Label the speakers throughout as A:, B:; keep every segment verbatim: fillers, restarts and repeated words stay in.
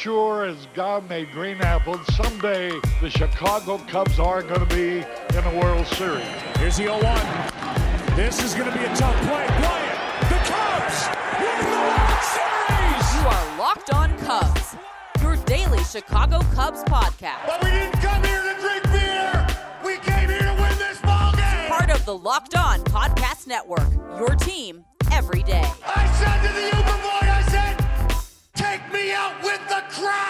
A: sure as God made green apples, someday the Chicago Cubs are going to be in a World Series.
B: Here's the oh one. This is going to be a tough play. Bryant, the Cubs win the World Series!
C: You are Locked On Cubs, your daily Chicago Cubs podcast.
B: But we didn't come here to drink beer! We came here to win this ball game!
C: Part of the Locked On Podcast Network, your team every day.
B: I said to the Uber boy, I said, take me out with the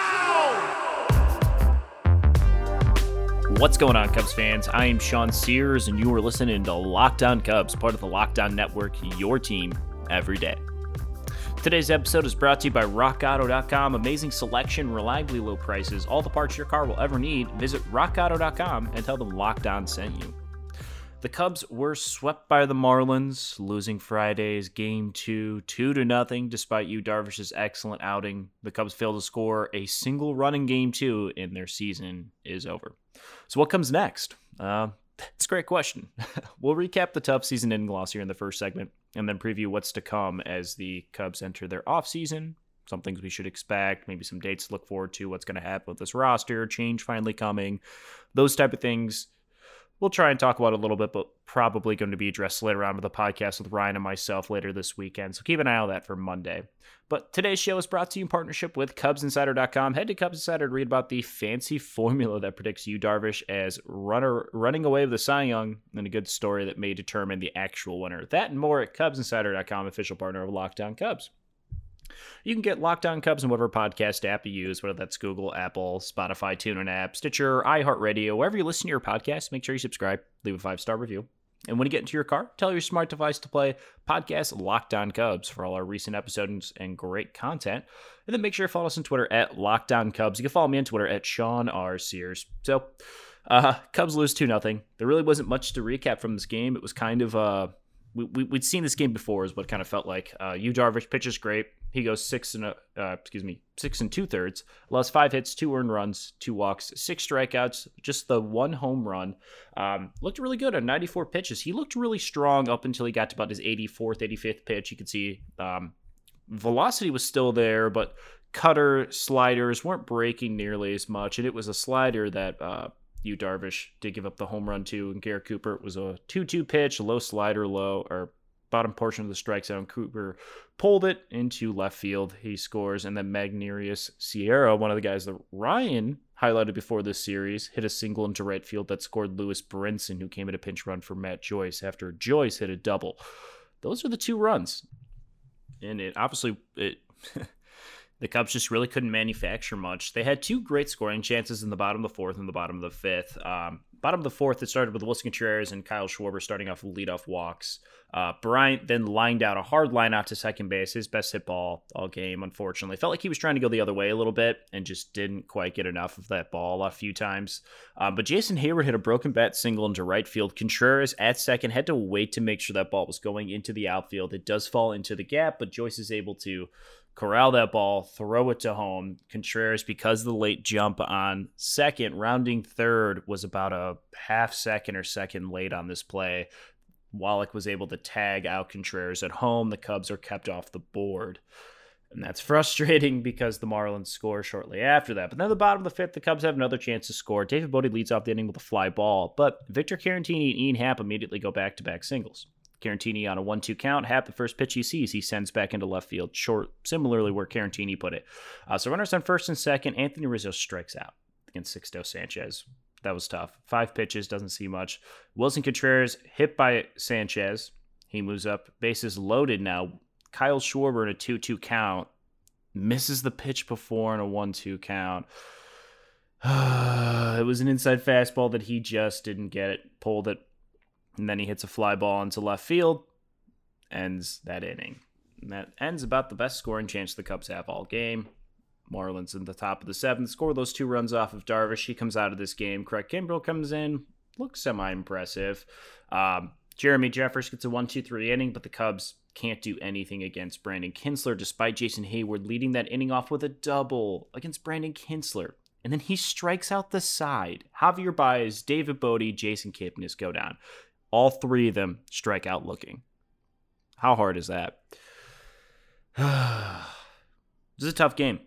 B: crowd!
D: What's going on, Cubs fans? I am Sean Sears, and you are listening to Locked On Cubs, part of the Locked On Network, your team every day. Today's episode is brought to you by rock auto dot com. Amazing selection, reliably low prices, all the parts your car will ever need. Visit rock auto dot com and tell them Locked On sent you. The Cubs were swept by the Marlins, losing Friday's game two, two to nothing. Despite Yu Darvish's excellent outing, the Cubs failed to score a single run in game two, and their season is over. So what comes next? Uh, it's a great question. We'll recap the tough season ending loss here in the first segment, and then preview what's to come as the Cubs enter their offseason. Some things we should expect, maybe some dates to look forward to, what's going to happen with this roster, change finally coming, those type of things. We'll try and talk about it a little bit, but probably going to be addressed later on with the podcast with Ryan and myself later this weekend. So keep an eye on that for Monday. But today's show is brought to you in partnership with Cubs Insider dot com. Head to Cubs Insider to read about the fancy formula that predicts Yu Darvish as runner running away with the Cy Young, and a good story that may determine the actual winner. That and more at Cubs Insider dot com, official partner of Locked On Cubs. You can get Locked On Cubs in whatever podcast app you use, whether that's Google, Apple, Spotify, TuneIn app, Stitcher, iHeartRadio, wherever you listen to your podcast. Make sure you subscribe, leave a five-star review. And when you get into your car, tell your smart device to play podcast Locked On Cubs for all our recent episodes and great content. And then make sure you follow us on Twitter at Locked On Cubs. You can follow me on Twitter at Sean R. Sears. So, uh, Cubs lose two nothing. There really wasn't much to recap from this game. It was kind of... Uh, We, we, we'd seen this game before is what it kind of felt like. Uh, Yu Darvish pitches great. He goes six and a, uh, excuse me, six and two thirds. Allows five hits, two earned runs, two walks, six strikeouts, just the one home run. Um, looked really good on ninety-four pitches. He looked really strong up until he got to about his eighty-fourth, eighty-fifth pitch. You could see um, velocity was still there, but cutter sliders weren't breaking nearly as much. And it was a slider that uh, Yu Darvish did give up the home run to, and Garrett Cooper. It was a two two pitch, low slider, low, or bottom portion of the strike zone. Cooper pulled it into left field. He scores, and then Magneuris Sierra, one of the guys that Ryan highlighted before this series, hit a single into right field that scored Lewis Brinson, who came at a pinch run for Matt Joyce after Joyce hit a double. Those are the two runs. And it obviously... it. The Cubs just really couldn't manufacture much. They had two great scoring chances in the bottom of the fourth and the bottom of the fifth. Um, bottom of the fourth, it started with Wilson Contreras and Kyle Schwarber starting off with leadoff walks. Uh, Bryant then lined out a hard line out to second base, his best hit ball all game, unfortunately. Felt like he was trying to go the other way a little bit and just didn't quite get enough of that ball a few times. Uh, but Jason Heyward hit a broken bat single into right field. Contreras at second had to wait to make sure that ball was going into the outfield. It does fall into the gap, but Joyce is able to corral that ball, throw it to home. Contreras, because of the late jump on second, rounding third, was about a half second or second late on this play. Wallach was able to tag out Contreras at home. The Cubs are kept off the board. And that's frustrating because the Marlins score shortly after that. But then at the bottom of the fifth, the Cubs have another chance to score. David Bote leads off the inning with a fly ball, but Victor Caratini and Ian Happ immediately go back-to-back singles. Caratini on a one two count. Happ, the first pitch he sees, he sends back into left field, short, similarly where Caratini put it. Uh, so runners on first and second. Anthony Rizzo strikes out against Sixto Sanchez. That was tough. Five pitches, doesn't see much. Wilson Contreras hit by Sanchez. He moves up. Bases loaded now. Kyle Schwarber in a two two count. Misses the pitch before in a one two count. It was an inside fastball that he just didn't get it. Pulled it. And then he hits a fly ball into left field, ends that inning. And that ends about the best scoring chance the Cubs have all game. Marlins in the top of the seventh, score those two runs off of Darvish. He comes out of this game. Craig Kimbrell comes in, looks semi-impressive. Um, Jeremy Jeffress gets a one two three inning, but the Cubs can't do anything against Brandon Kintzler, despite Jason Heyward leading that inning off with a double against Brandon Kintzler. And then he strikes out the side. Javier Baez, David Bote, Jason Kipnis go down. All three of them strike out looking. How hard is that? This is a tough game.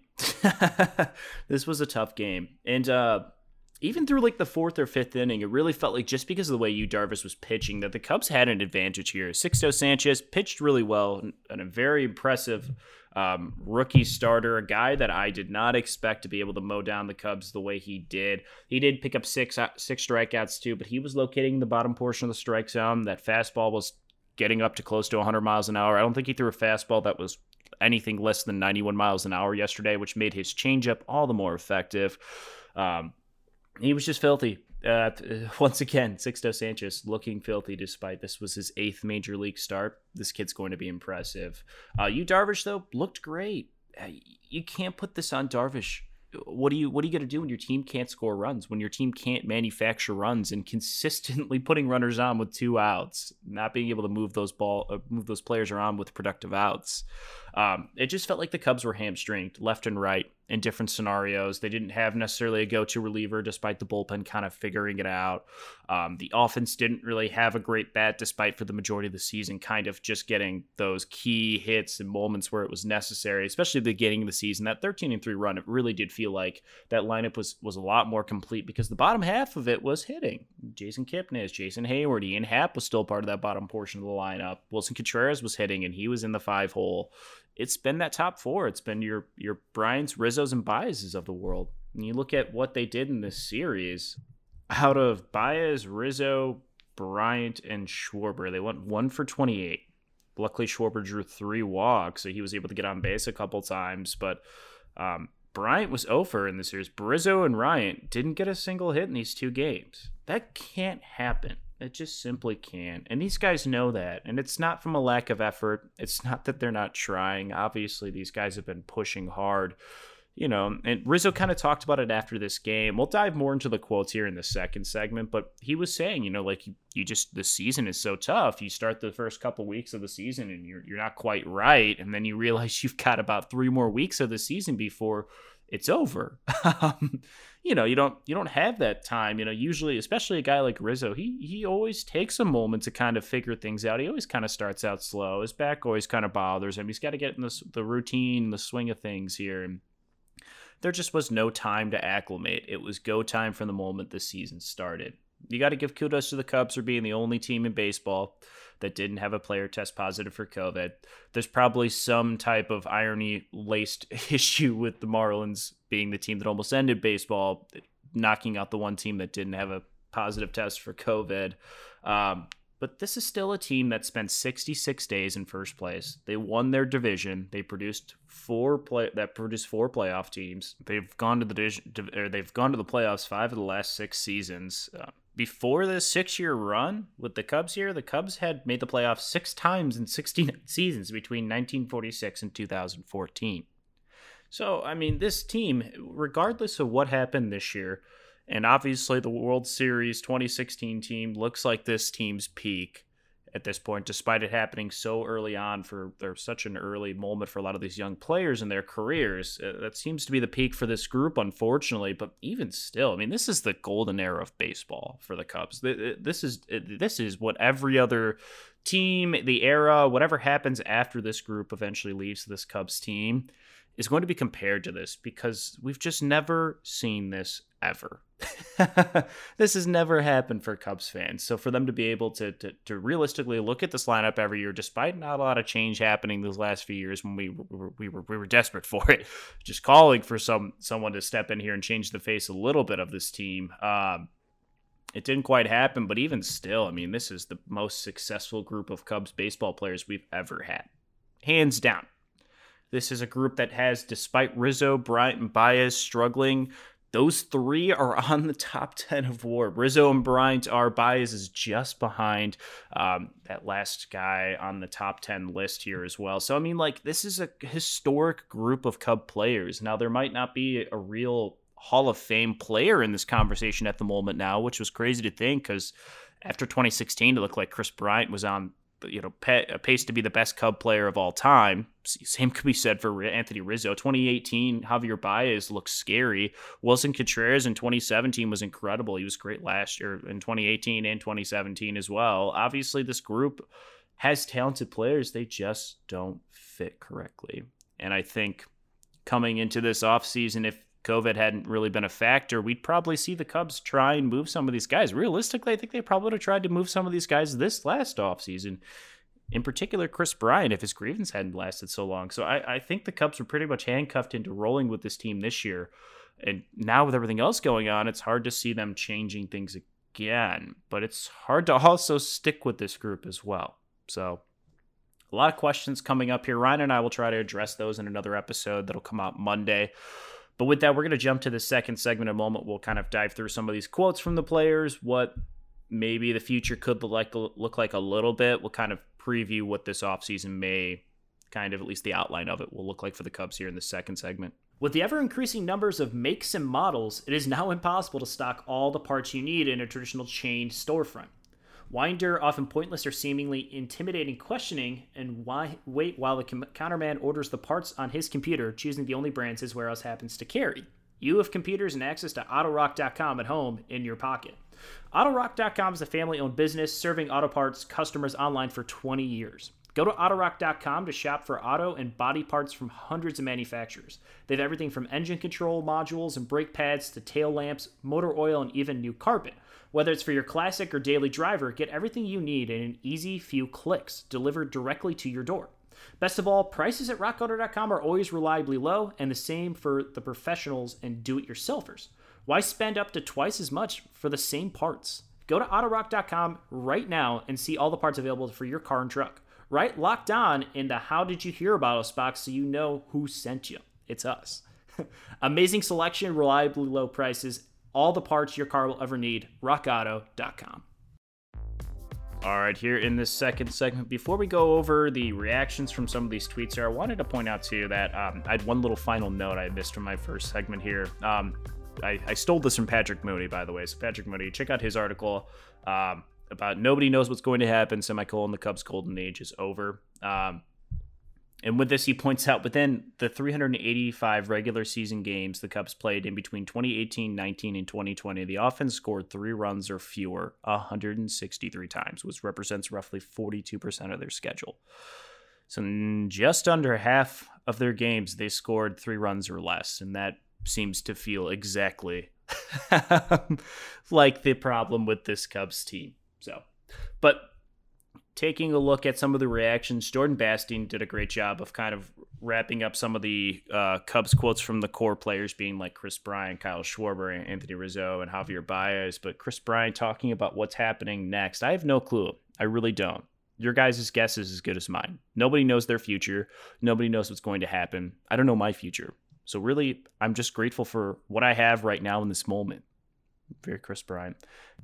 D: This was a tough game. And uh, even through like the fourth or fifth inning, it really felt like just because of the way Yu Darvish was pitching that the Cubs had an advantage here. Sixto Sanchez pitched really well and a very impressive um, rookie starter, a guy that I did not expect to be able to mow down the Cubs the way he did. He did pick up six, six strikeouts too, but he was locating the bottom portion of the strike zone. That fastball was getting up to close to one hundred miles an hour. I don't think he threw a fastball that was anything less than ninety-one miles an hour yesterday, which made his changeup all the more effective. Um, he was just filthy. Uh, once again, Sixto Sanchez looking filthy despite this was his eighth major league start. This kid's going to be impressive. Uh, Yu Darvish, though, looked great. Uh, you can't put this on Darvish. What do you what are you going to do when your team can't score runs, when your team can't manufacture runs and consistently putting runners on with two outs, not being able to move those ball uh, move those players around with productive outs? Um, it just felt like the Cubs were hamstringed left and right in different scenarios. They didn't have necessarily a go-to reliever despite the bullpen kind of figuring it out. Um, the offense didn't really have a great bat despite for the majority of the season kind of just getting those key hits and moments where it was necessary, especially the beginning of the season. That thirteen and three run, it really did feel like that lineup was was a lot more complete because the bottom half of it was hitting. Jason Kipnis, Jason Hayward, Ian Happ was still part of that bottom portion of the lineup. Wilson Contreras was hitting and he was in the five hole. It's been that top four. It's been your your Bryants, Rizzos, and Baez's of the world. And you look at what they did in this series. Out of Baez, Rizzo, Bryant, and Schwarber, they went one for twenty-eight. Luckily, Schwarber drew three walks, so he was able to get on base a couple times. But um, Bryant was oh for in the series. Rizzo and Ryan didn't get a single hit in these two games. That can't happen. It just simply can't. And these guys know that. And it's not from a lack of effort. It's not that they're not trying. Obviously, these guys have been pushing hard. You know, and Rizzo kind of talked about it after this game. We'll dive more into the quotes here in the second segment, but he was saying, you know, like you, you just, the season is so tough. You start the first couple weeks of the season and you're you're not quite right. And then you realize you've got about three more weeks of the season before it's over. um, you know, you don't you don't have that time. You know, usually, especially a guy like Rizzo, he he always takes a moment to kind of figure things out. He always kind of starts out slow. His back always kind of bothers him. He's got to get in the the routine, the swing of things here. And there just was no time to acclimate. It was go time from the moment the season started. You got to give kudos to the Cubs for being the only team in baseball that didn't have a player test positive for COVID. There's probably some type of irony-laced issue with the Marlins being the team that almost ended baseball, knocking out the one team that didn't have a positive test for COVID. Um, but this is still a team that spent sixty-six days in first place. They won their division. They produced four play that produced four playoff teams. They've gone to the division, or they've gone to the playoffs five of the last six seasons. Uh, Before this six-year run with the Cubs here, the Cubs had made the playoffs six times in sixteen seasons between nineteen forty-six and two thousand fourteen. So, I mean, this team, regardless of what happened this year, and obviously the World Series twenty sixteen team looks like this team's peak at this point, despite it happening so early on for there's such an early moment for a lot of these young players in their careers. Uh, that seems to be the peak for this group, unfortunately. But even still, I mean, this is the golden era of baseball for the Cubs. This is this is what every other team, the era, whatever happens after this group eventually leaves this Cubs team, is going to be compared to this because we've just never seen this ever. This has never happened for Cubs fans. So for them to be able to, to to realistically look at this lineup every year, despite not a lot of change happening these last few years when we were, we were we were desperate for it, just calling for some someone to step in here and change the face a little bit of this team. Um, it didn't quite happen, but even still, I mean, this is the most successful group of Cubs baseball players we've ever had, hands down. This is a group that has, despite Rizzo, Bryant, and Baez struggling, those three are on the top ten of W A R. Rizzo and Bryant are. Baez is just behind um, that last guy on the top ten list here as well. So, I mean, like, this is a historic group of Cub players. Now, there might not be a real Hall of Fame player in this conversation at the moment now, which was crazy to think because after twenty sixteen, it looked like Chris Bryant was on you know, pace to be the best Cub player of all time. Same could be said for Anthony Rizzo. twenty eighteen, Javier Baez looks scary. Wilson Contreras in twenty seventeen was incredible. He was great last year in twenty eighteen and twenty seventeen as well. Obviously, this group has talented players. They just don't fit correctly. And I think coming into this offseason, if COVID hadn't really been a factor, we'd probably see the Cubs try and move some of these guys. Realistically, I think they probably would have tried to move some of these guys this last offseason. In particular, Kris Bryant, if his grievance hadn't lasted so long. So I, I think the Cubs were pretty much handcuffed into rolling with this team this year. And now with everything else going on, it's hard to see them changing things again. But it's hard to also stick with this group as well. So a lot of questions coming up here. Ryan and I will try to address those in another episode that'll come out Monday. But with that, we're going to jump to the second segment in a moment. We'll kind of dive through some of these quotes from the players, what maybe the future could look like, look like a little bit. We'll kind of preview what this offseason may, kind of at least the outline of it, will look like for the Cubs here in the second segment. With the ever-increasing numbers of makes and models, it is now impossible to stock all the parts you need in a traditional chain storefront. Why endure often pointless or seemingly intimidating questioning and why wait while the counterman orders the parts on his computer, choosing the only brands his warehouse happens to carry? You have computers and access to auto rock dot com at home in your pocket. auto rock dot com is a family-owned business serving auto parts customers online for twenty years. Go to auto rock dot com to shop for auto and body parts from hundreds of manufacturers. They have everything from engine control modules and brake pads to tail lamps, motor oil, and even new carpet. Whether it's for your classic or daily driver, get everything you need in an easy few clicks, delivered directly to your door. Best of all, prices at rock auto dot com are always reliably low, and the same for the professionals and do-it-yourselfers. Why spend up to twice as much for the same parts? Go to auto rock dot com right now and see all the parts available for your car and truck. Right locked on in the How Did You Hear About Us box so you know who sent you. It's us. Amazing selection, reliably low prices, all the parts your car will ever need. rock auto dot com. All right, here in this second segment, before we go over the reactions from some of these tweets here, I wanted to point out to you that um, I had one little final note I missed from my first segment here. Um, I, I stole this from Patrick Mooney, by the way. So Patrick Mooney, check out his article um, about nobody knows what's going to happen, semicolon, the Cubs' golden age is over. Um, and with this, he points out within the three hundred eighty-five regular season games the Cubs played in between twenty eighteen, nineteen, and twenty twenty, the offense scored three runs or fewer one hundred sixty-three times, which represents roughly forty-two percent of their schedule. So in just under half of their games, they scored three runs or less, and that seems to feel exactly like the problem with this Cubs team. So, but taking a look at some of the reactions, Jordan Bastien did a great job of kind of wrapping up some of the uh, Cubs quotes from the core players being like Kris Bryant, Kyle Schwarber, Anthony Rizzo, and Javier Baez. But Kris Bryant talking about what's happening next, I have no clue. I really don't. Your guys' guess is as good as mine. Nobody knows their future. Nobody knows what's going to happen. I don't know my future. So really, I'm just grateful for what I have right now in this moment. Very Kris Bryant.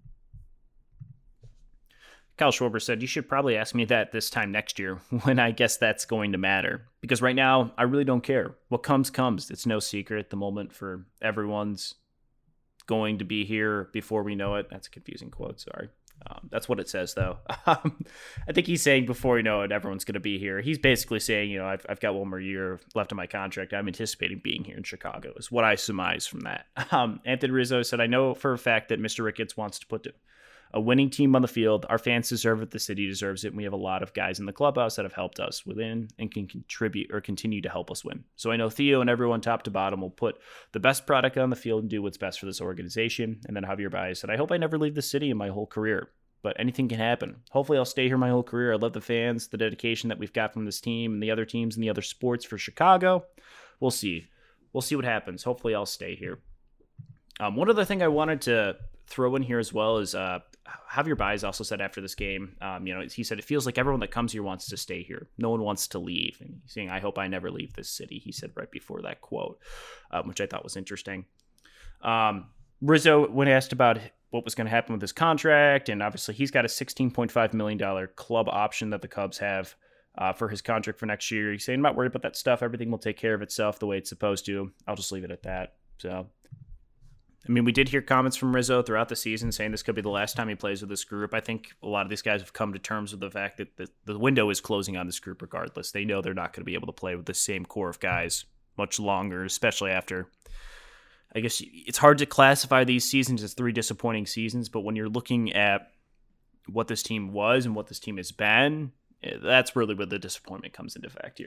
D: Kyle Schwarber said, you should probably ask me that this time next year when I guess that's going to matter. Because right now, I really don't care. What comes, comes. It's no secret at the moment for everyone's going to be here before we know it. That's a confusing quote, sorry. Um, that's what it says, though. Um, I think he's saying before you know it, everyone's going to be here. He's basically saying, you know, I've, I've got one more year left of my contract. I'm anticipating being here in Chicago, is what I surmise from that. Um, Anthony Rizzo said, I know for a fact that Mister Ricketts wants to put a winning team on the field. Our fans deserve it. The city deserves it. And we have a lot of guys in the clubhouse that have helped us within and can contribute or continue to help us win. So I know Theo and everyone top to bottom will put the best product on the field and do what's best for this organization. And then Javier Baez said, I hope I never leave the city in my whole career, but anything can happen. Hopefully I'll stay here my whole career. I love the fans, the dedication that we've got from this team and the other teams and the other sports for Chicago. We'll see. We'll see what happens. Hopefully I'll stay here. Um, one other thing I wanted to throw in here as well is uh, Javier Baez also said after this game, um, you know, he said, it feels like everyone that comes here wants to stay here. No one wants to leave. And he's saying, I hope I never leave this city. He said right before that quote, um, which I thought was interesting. Um, Rizzo, when asked about what was going to happen with his contract, and obviously he's got a sixteen point five million dollars club option that the Cubs have uh, for his contract for next year. He's saying, I'm not worried about that stuff. Everything will take care of itself the way it's supposed to. I'll just leave it at that. So, I mean, we did hear comments from Rizzo throughout the season saying this could be the last time he plays with this group. I think a lot of these guys have come to terms with the fact that the, the window is closing on this group regardless. They know they're not going to be able to play with the same core of guys much longer, especially after, I guess it's hard to classify these seasons as three disappointing seasons, but when you're looking at what this team was and what this team has been, that's really where the disappointment comes into fact here.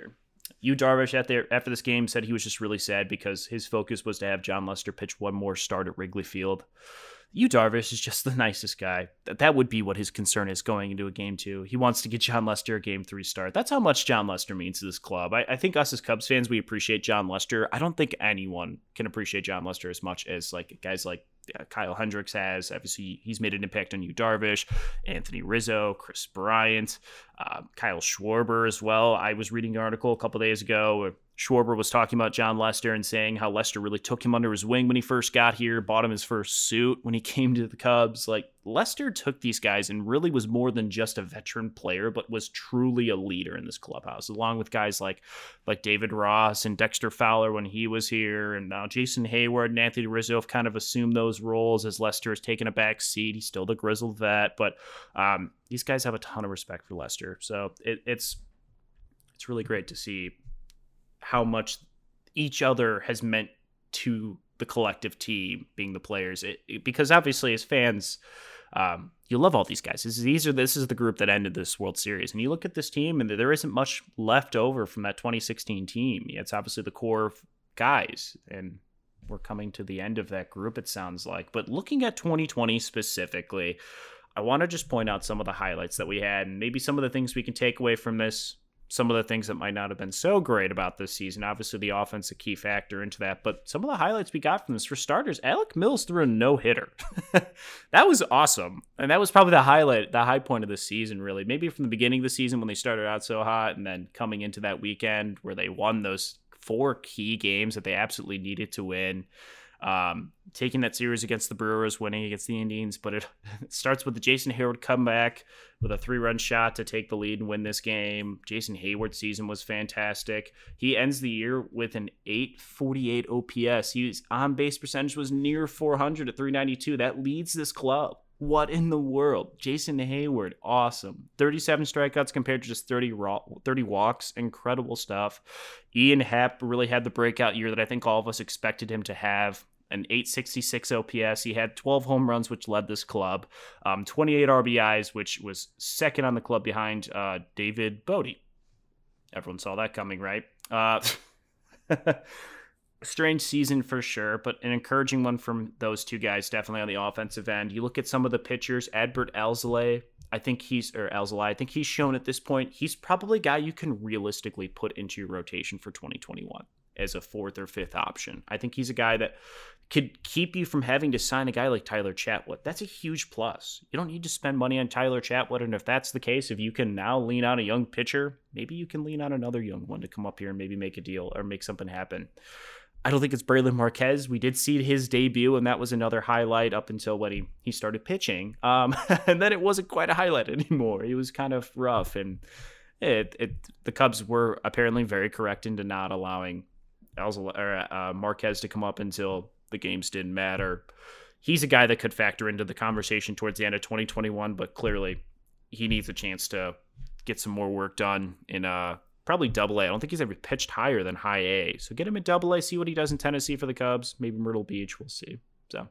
D: Yu Darvish after, after this game said he was just really sad because his focus was to have Jon Lester pitch one more start at Wrigley Field. Yu Darvish is just the nicest guy. That that would be what his concern is going into a game two. He wants to get Jon Lester a game three start. That's how much Jon Lester means to this club. I, I think us as Cubs fans, we appreciate Jon Lester. I don't think anyone can appreciate Jon Lester as much as like guys like uh, Kyle Hendricks has. Obviously, he's made an impact on Yu Darvish, Anthony Rizzo, Chris Bryant, uh, Kyle Schwarber as well. I was reading an article a couple days ago where Schwarber was talking about Jon Lester and saying how Lester really took him under his wing when he first got here, bought him his first suit when he came to the Cubs. Like, Lester took these guys and really was more than just a veteran player, but was truly a leader in this clubhouse, along with guys like like David Ross and Dexter Fowler when he was here. And now Jason Hayward and Anthony Rizzo have kind of assumed those roles as Lester has taken a back seat. He's still the grizzled vet, but um, these guys have a ton of respect for Lester. So it, it's it's really great to see how much each other has meant to the collective team, being the players. It, it, because obviously as fans, um, you love all these guys. This is, these are, this is the group that ended this World Series. And you look at this team and there isn't much left over from that twenty sixteen team. It's obviously the core guys, and we're coming to the end of that group, it sounds like. But looking at twenty twenty specifically, I want to just point out some of the highlights that we had and maybe some of the things we can take away from this. Some of the things that might not have been so great about this season. Obviously, the offense a key factor into that. But some of the highlights we got from this, for starters, Alec Mills threw a no-hitter. That was awesome. And that was probably the highlight, the high point of the season, really. Maybe from the beginning of the season when they started out so hot, and then coming into that weekend where they won those four key games that they absolutely needed to win. Um, taking that series against the Brewers, winning against the Indians, but it, it starts with the Jason Hayward comeback with a three-run shot to take the lead and win this game. Jason Hayward's season was fantastic. He ends the year with an eight forty-eight O P S. His on-base percentage was near four hundred at three ninety-two. That leads this club. What in the world? Jason Hayward, awesome. thirty-seven strikeouts compared to just thirty, raw, thirty walks. Incredible stuff. Ian Happ really had the breakout year that I think all of us expected him to have. An eight sixty-six O P S. He had twelve home runs, which led this club. Um, twenty-eight R B Is, which was second on the club behind uh, David Bodie. Everyone saw that coming, right? Uh, strange season for sure, but an encouraging one from those two guys, definitely on the offensive end. You look at some of the pitchers, Adbert Alzolay, I think he's, or Alzolay, I think he's shown at this point, he's probably a guy you can realistically put into your rotation for twenty twenty-one as a fourth or fifth option. I think he's a guy that could keep you from having to sign a guy like Tyler Chatwood. That's a huge plus. You don't need to spend money on Tyler Chatwood, and if that's the case, if you can now lean on a young pitcher, maybe you can lean on another young one to come up here and maybe make a deal or make something happen. I don't think it's Braylon Marquez. We did see his debut, and that was another highlight up until when he, he started pitching. Um, and then it wasn't quite a highlight anymore. He was kind of rough, and it, it the Cubs were apparently very correct into not allowing Alzolay, or, uh, Marquez to come up until the games didn't matter. He's a guy that could factor into the conversation towards the end of twenty twenty-one, but clearly he needs a chance to get some more work done in uh, probably double A. I don't think he's ever pitched higher than high A. So get him at double A, see what he does in Tennessee for the Cubs, maybe Myrtle Beach, we'll see. So,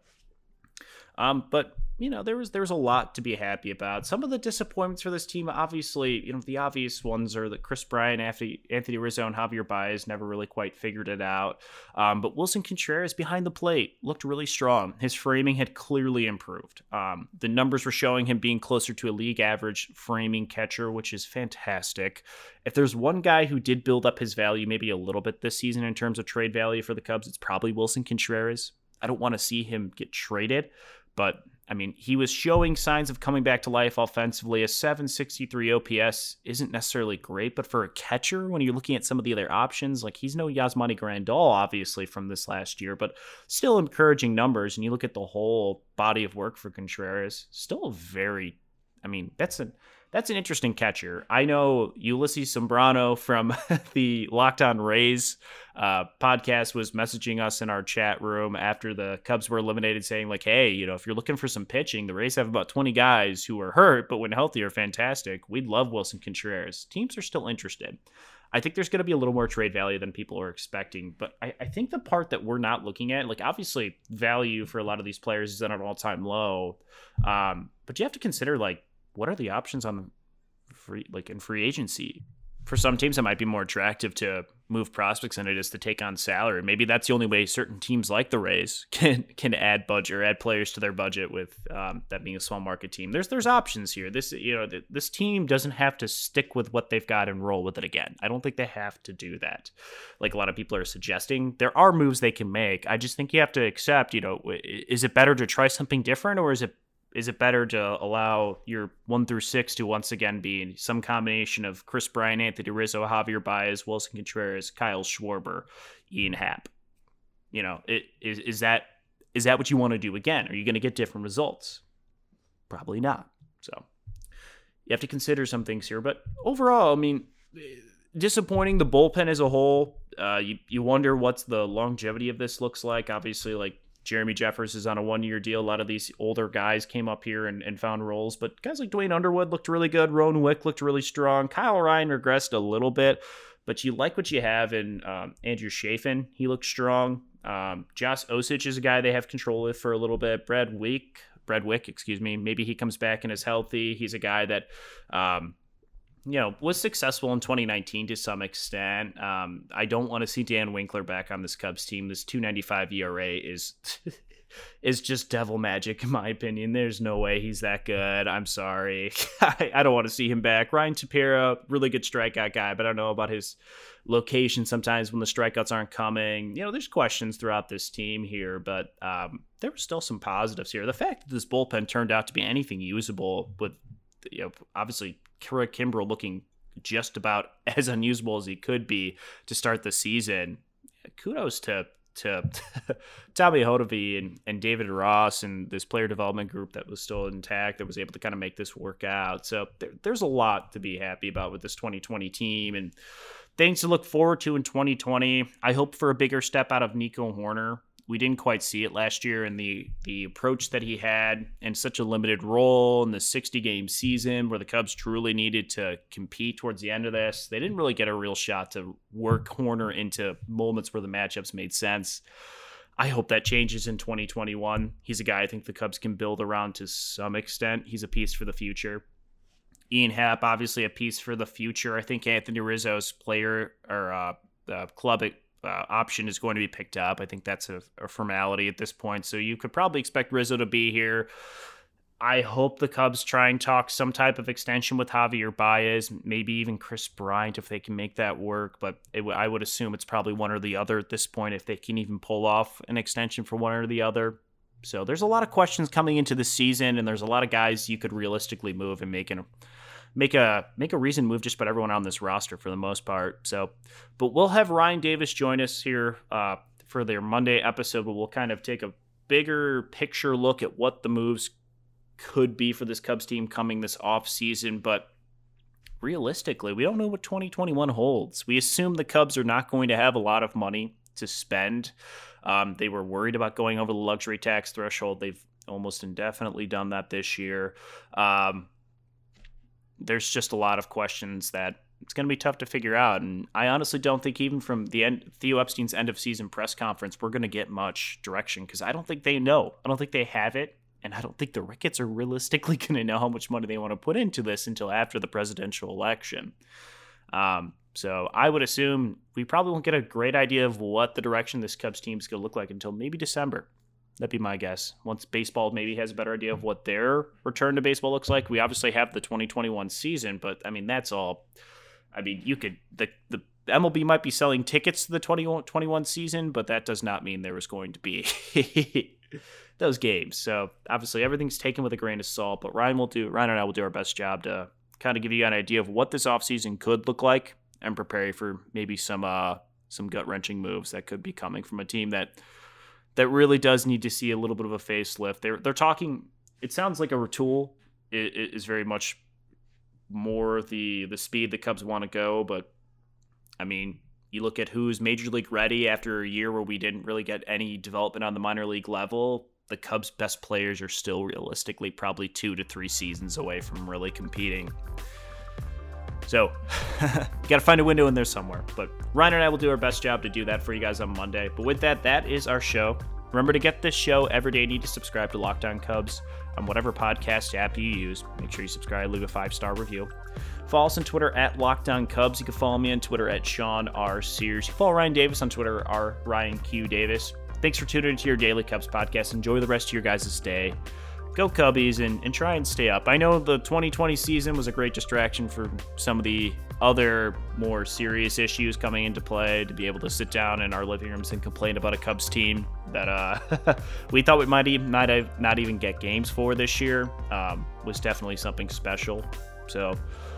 D: um, but you know, there was there was a lot to be happy about. Some of the disappointments for this team, obviously, you know, the obvious ones are that Chris Bryant, Anthony Rizzo, and Javier Baez never really quite figured it out. Um, but Wilson Contreras behind the plate looked really strong. His framing had clearly improved. Um, the numbers were showing him being closer to a league average framing catcher, which is fantastic. If there's one guy who did build up his value maybe a little bit this season in terms of trade value for the Cubs, it's probably Wilson Contreras. I don't want to see him get traded, but I mean, he was showing signs of coming back to life offensively. A seven sixty-three O P S isn't necessarily great, but for a catcher, when you're looking at some of the other options, like he's no Yasmani Grandal, obviously, from this last year, but still encouraging numbers. And you look at the whole body of work for Contreras, still a very, I mean, that's a That's an interesting catcher. I know Ulysses Sombrano from the Locked On Rays uh, podcast was messaging us in our chat room after the Cubs were eliminated, saying like, hey, you know, if you're looking for some pitching, the Rays have about twenty guys who are hurt, but when healthy are fantastic. We'd love Wilson Contreras. Teams are still interested. I think there's going to be a little more trade value than people are expecting, but I, I think the part that we're not looking at, like obviously value for a lot of these players is at an all-time low, um, but you have to consider like, what are the options on the free, like in free agency? for some teams, it might be more attractive to move prospects than it is to take on salary. Maybe that's the only way certain teams like the Rays can can add budget or add players to their budget with um, that being a small market team. There's there's options here. This you know th- this team doesn't have to stick with what they've got and roll with it again. I don't think they have to do that, like a lot of people are suggesting. There are moves they can make. I just think you have to accept. You know, is it better to try something different, or is it Is it better to allow your one through six to once again be some combination of Chris Bryant, Anthony Rizzo, Javier Baez, Wilson Contreras, Kyle Schwarber, Ian Happ? You know, it, is is that is that what you want to do again? Are you going to get different results? Probably not. So you have to consider some things here. But overall, I mean, disappointing. The bullpen as a whole. Uh, you you wonder what's the longevity of this looks like. Obviously, like, Jeremy Jeffers is on a one-year deal. A lot of these older guys came up here and, and found roles, but guys like Dwayne Underwood looked really good. Rowan Wick looked really strong. Kyle Ryan regressed a little bit, but you like what you have in um, Andrew Chafin. He looked strong. Um, Josh Osich is a guy they have control with for a little bit. Brad Wick, Brad Wick, excuse me. Maybe he comes back and is healthy. He's a guy that, um, you know, was successful in twenty nineteen to some extent. Um, I don't want to see Dan Winkler back on this Cubs team. This two ninety-five E R A is is just devil magic, in my opinion. There's no way he's that good. I'm sorry. I, I don't want to see him back. Ryan Tepera, really good strikeout guy, but I don't know about his location sometimes when the strikeouts aren't coming. You know, there's questions throughout this team here, but um, there were still some positives here. The fact that this bullpen turned out to be anything usable with, you know, obviously Craig Kimbrell looking just about as unusable as he could be to start the season. Kudos to to Tommy Hodovy and, and David Ross and this player development group that was still intact, that was able to kind of make this work out. So there, there's a lot to be happy about with this twenty twenty team and things to look forward to in twenty twenty. I hope for a bigger step out of Nico Hoerner. We didn't quite see it last year in the the approach that he had in such a limited role in the sixty-game season where the Cubs truly needed to compete towards the end of this. They didn't really get a real shot to work Hoerner into moments where the matchups made sense. I hope that changes in twenty twenty-one. He's a guy I think the Cubs can build around to some extent. He's a piece for the future. Ian Happ, obviously a piece for the future. I think Anthony Rizzo's player or uh, uh, club Uh, option is going to be picked up. I think that's a, a formality at this point. So you could probably expect Rizzo to be here. I hope the Cubs try and talk some type of extension with Javier Baez, maybe even Chris Bryant if they can make that work. But it w- I would assume it's probably one or the other at this point if they can even pull off an extension for one or the other. So there's a lot of questions coming into the season, and there's a lot of guys you could realistically move and make an Make a make a reason move just about everyone on this roster for the most part. So, but we'll have Ryan Davis join us here uh, for their Monday episode, where we'll kind of take a bigger picture look at what the moves could be for this Cubs team coming this off season. But realistically, we don't know what twenty twenty-one holds. We assume the Cubs are not going to have a lot of money to spend. Um, they were worried about going over the luxury tax threshold. They've almost indefinitely done that this year. Um, There's just a lot of questions that it's going to be tough to figure out. And I honestly don't think even from the end, Theo Epstein's end of season press conference, we're going to get much direction because I don't think they know. I don't think they have it. And I don't think the Ricketts are realistically going to know how much money they want to put into this until after the presidential election. Um, so I would assume we probably won't get a great idea of what the direction this Cubs team is going to look like until maybe December. That'd be my guess. Once baseball maybe has a better idea of what their return to baseball looks like. We obviously have the twenty twenty-one season, but I mean, that's all. I mean, you could, the, the M L B might be selling tickets to the twenty twenty-one season, but that does not mean there was going to be those games. So obviously everything's taken with a grain of salt, but Ryan will do, Ryan and I will do our best job to kind of give you an idea of what this offseason could look like and prepare you for maybe some, uh, some gut wrenching moves that could be coming from a team that, that really does need to see a little bit of a facelift. They're they're talking. It sounds like a retool is very much more the the speed the Cubs want to go. But I mean, you look at who's major league ready after a year where we didn't really get any development on the minor league level. The Cubs' best players are still realistically probably two to three seasons away from really competing. So, you got to find a window in there somewhere. But Ryan and I will do our best job to do that for you guys on Monday. But with that, that is our show. Remember to get this show every day. You need to subscribe to Locked On Cubs on whatever podcast app you use. Make sure you subscribe, leave a five-star review. Follow us on Twitter at Locked On Cubs. You can follow me on Twitter at Sean R. Sears. You follow Ryan Davis on Twitter, R. Ryan Q. Davis. Thanks for tuning into your Daily Cubs podcast. Enjoy the rest of your guys' day. Go Cubbies and, and try and stay up. I know the twenty twenty season was a great distraction for some of the other more serious issues coming into play. To be able to sit down in our living rooms and complain about a Cubs team that uh, we thought we might even, might have not even get games for this year um, was definitely something special. So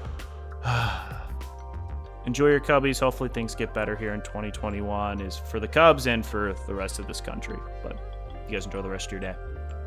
D: enjoy your Cubbies. Hopefully things get better here in twenty twenty-one is for the Cubs and for the rest of this country. But you guys enjoy the rest of your day.